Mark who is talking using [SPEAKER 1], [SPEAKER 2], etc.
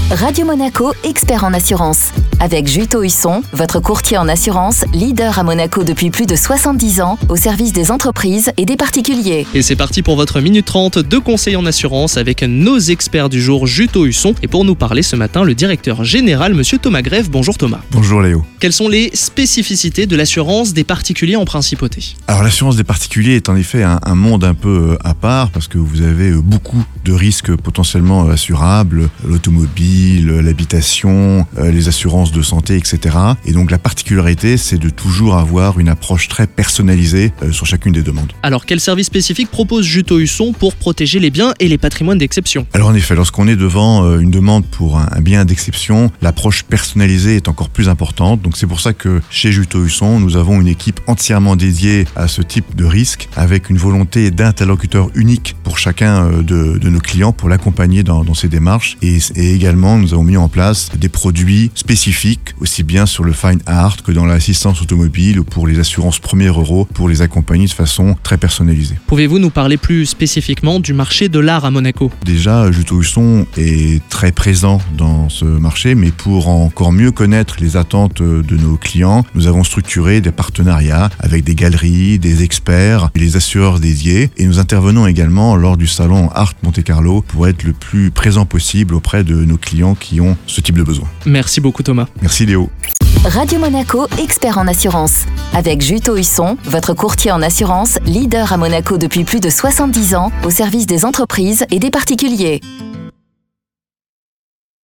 [SPEAKER 1] Radio Monaco, expert en assurance. Avec Juto Husson, votre courtier en assurance, leader à Monaco depuis plus de 70 ans, au service des entreprises et des particuliers.
[SPEAKER 2] Et c'est parti pour votre Minute 30 de conseils en assurance avec nos experts du jour, Juto Husson. Et pour nous parler ce matin, le directeur général, monsieur Thomas Grève. Bonjour Thomas.
[SPEAKER 3] Bonjour Léo.
[SPEAKER 2] Quelles sont les spécificités de l'assurance des particuliers en principauté ?
[SPEAKER 3] Alors l'assurance des particuliers est en effet un monde un peu à part parce que vous avez beaucoup de risques potentiellement assurables, l'automobile, l'habitation, les assurances de santé, etc. Et donc la particularité, c'est de toujours avoir une approche très personnalisée sur chacune des demandes.
[SPEAKER 2] Alors quel service spécifique propose Juto Husson pour protéger les biens et les patrimoines d'exception ?
[SPEAKER 3] Alors en effet, lorsqu'on est devant une demande pour un bien d'exception, l'approche personnalisée est encore plus importante. Donc c'est pour ça que chez Juto Husson, nous avons une équipe entièrement dédiée à ce type de risque, avec une volonté d'interlocuteur unique pour chacun de nos clients pour l'accompagner dans ces démarches. Et également, nous avons mis en place des produits spécifiques, aussi bien sur le fine art que dans l'assistance automobile ou pour les assurances premier euro, pour les accompagner de façon très personnalisée.
[SPEAKER 2] Pouvez-vous nous parler plus spécifiquement du marché de l'art à Monaco ?
[SPEAKER 3] Déjà, Juto Husson est très présent dans ce marché, mais pour encore mieux connaître les attentes de nos clients, nous avons structuré des partenariats avec des galeries, des experts, les assureurs dédiés, et nous intervenons également lors du salon Art Monte-Carlo pour être le plus présent possible auprès de nos clients qui ont ce type de besoin.
[SPEAKER 2] Merci beaucoup Thomas.
[SPEAKER 3] Merci Léo.
[SPEAKER 1] Radio Monaco, expert en assurance. Avec Juto Husson, votre courtier en assurance, leader à Monaco depuis plus de 70 ans, au service des entreprises et des particuliers.